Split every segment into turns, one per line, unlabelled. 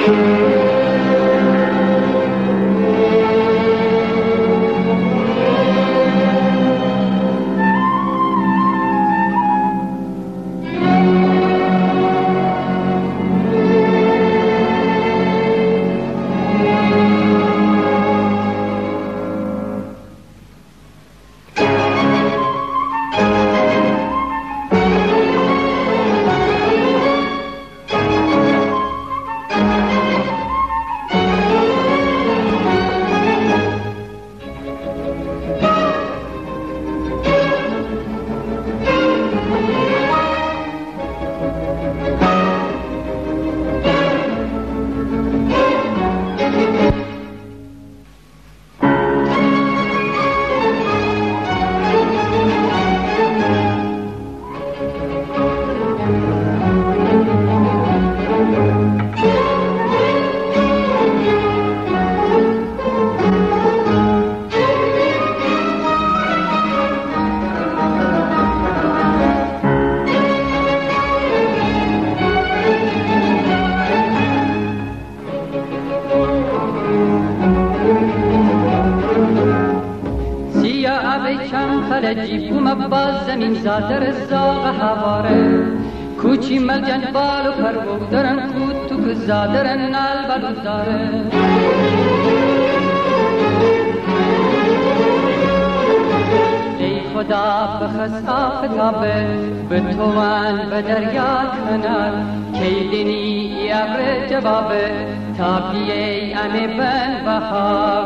خلجی بوم باز زمین زادر زاغ هواره کوچی ملجن بالو پرو درن کود تو که زادرن نال بلو داره ای خدا بخص آفتابه به توان به دریا کنار کیدنی یابر جوابه تابیه امه بن بها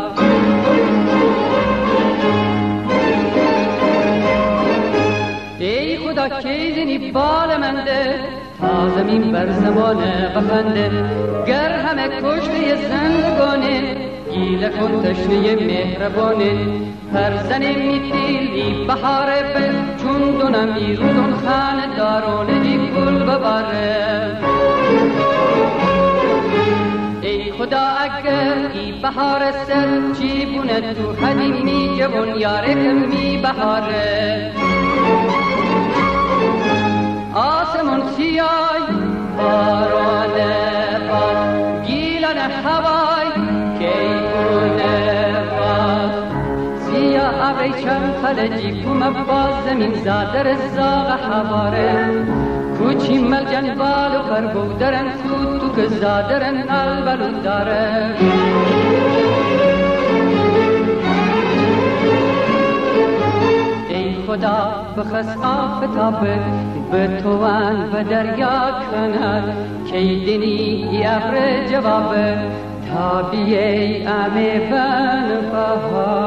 ای خدا کیدنی بال منده تا زمین بر زمانه بخنده گر همه کشته زندگانه گیله کن تشنه مهربانه هر زن میتیلی بهاره به چون دونمی رودون خانه دارونه دی گل بباره ای خدا اگر ای بهار سر چی بونه تو حدی می جوون یاره کمی بهاره آسمون سیای بارانه باز گیلن هوای کیونه باز سیاه ابریشم خلجی کوم باز زمین زادر زاغ هواره کوچی ملجن بالو پربو درن تو که زادرن البلو داره ای خدا بخص آفتابه به توان به دریا کنار کیدنی یابر جوابه تابیه امه بن بها